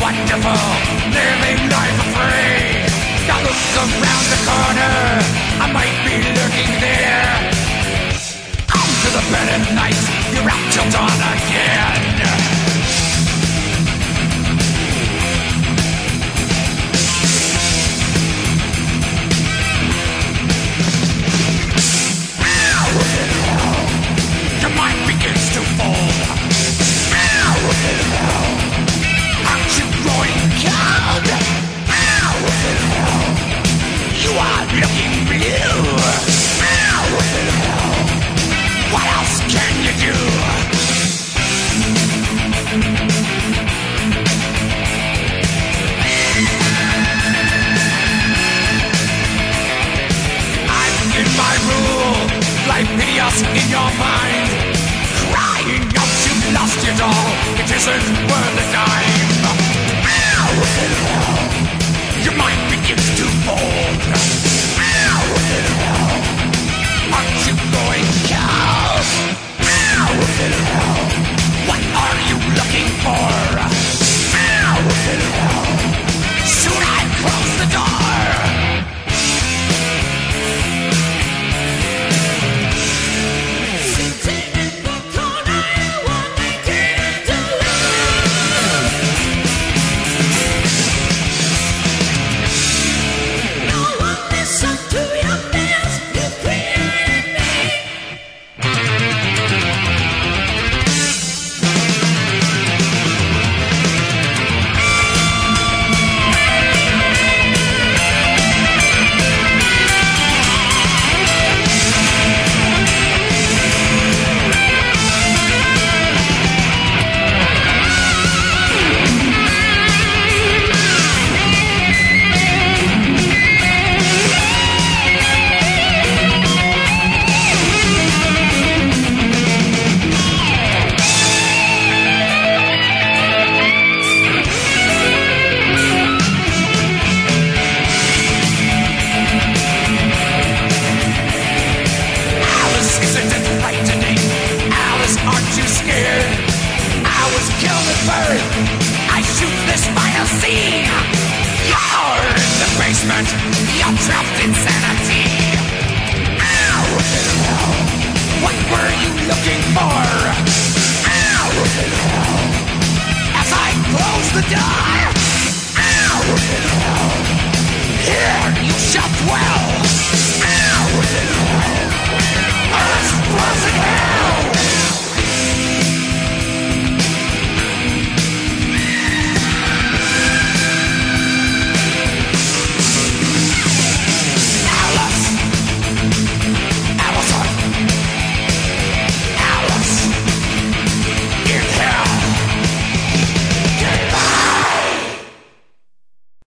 wonderful, living life for free. Now look around the corner, I might be lurking there. Come to the bed at night, you're out till dawn again. Your mind begins to fold. Aren't you growing cold? You are looking blue. What else can you do? I'm in my rule, like piteous in your mind, crying out you've lost it all. It isn't worth a dime. Your mind begins to fold. Aren't you going cold? What are you looking for? Soon I close the door. Sitting in the corner, wanting to lose. No one listen to your fears. You created me. Alice, isn't it frightening? Alice, aren't you scared? I was killed at birth. I shoot this final scene. You're in the basement. You're trapped in sanity. What were you looking for? As I close the door, here you shall dwell.